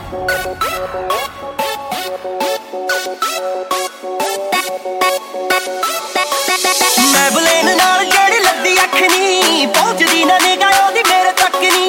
मैं बलेन नाल जेड़ी लद्दी अख नी पहुंचदी ना निगाह ओदी मेरे तक नी।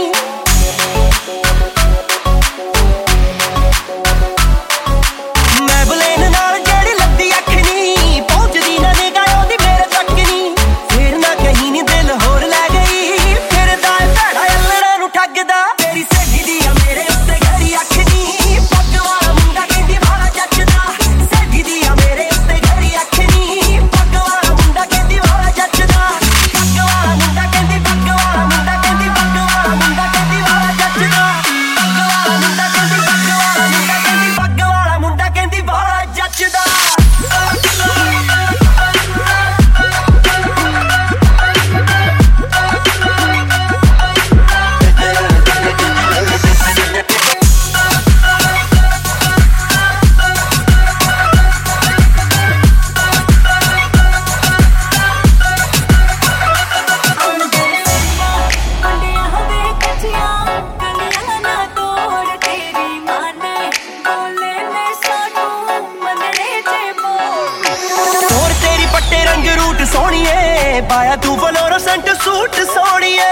मैं बलेन नाल जेड़ी लद्दी अख नी पहुंचदी ना निगाह ओदी मेरे तक नी। फिर ना कहीं नी दिल होर लै गई फिरदा भैड़ा अल्लड़ा नू ठगदा। तेरी सहेली दी आ मेरे उत्ते गहरी अख नी पग वाला मुंडा कहंदी वाला जचदा। सहेली दी आ मेरे उत्ते गहरी अख नी पग वाला मुंडा कहंदी वाला जचदा। पग वाला मुंडा कहंदी पग वाला मुंडा कहंदी पग वाला मुंडा कहंदी वाला जचदा। पग वाला मुंडा कहंदी पग वाला मुंडा कहंदी पग वाला मुंडा कहंदी वाला जचदा। सोनिए पाया तू फ्लोरोसेंट सूट सोनिए।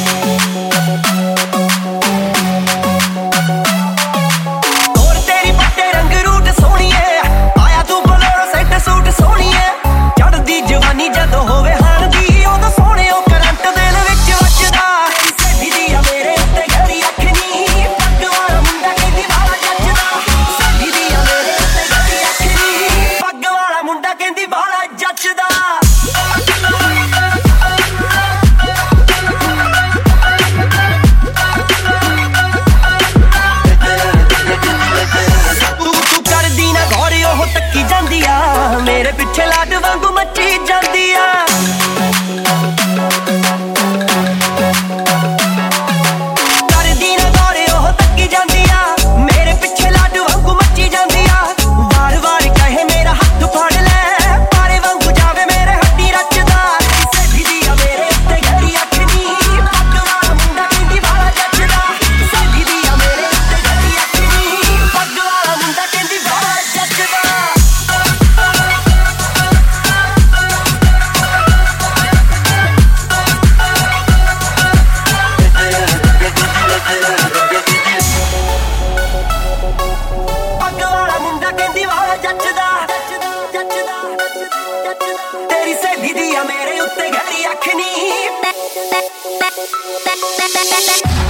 और तेरी पट्टे रंग रूट सोनिए पाया तू फ्लोरोसेंट सूट सोनिए। चढ़दी जवानी जदों होवे हाण दी उदों सोहणे ओ करंट दिल विच वजदा। तेरी सहेली दी आ मेरे उत्ते गहरी अख नी पग वाला मुंडा कहंदी वाला जचदा। सहेली दी आ मेरे उत्ते गहरी अख नी पग वाला मुंडा कहंदी वाला जचदा। मेरे पिछे लाड वांगू मची जांदी आ। करदी ना दौरे ओह तक्की जांदी आ। मेरे पिछे लाड वांगू मची जांदी आ। वार वार कहे मेरा हथ फड़ ले पारे वांगू जावे मेरे हड्डी रचदा। सहेली दी आ मेरे उत्ते गहरी अख नी पग वाला मुंडा कहंदी वाला जचदा। सहेली दी आ मेरे उत्ते गहरी अख नी पग वाला मुंडा कहंदी वाला जचदा। तेरी सहेली दी आ मेरे उत्ते गहरी अख नी।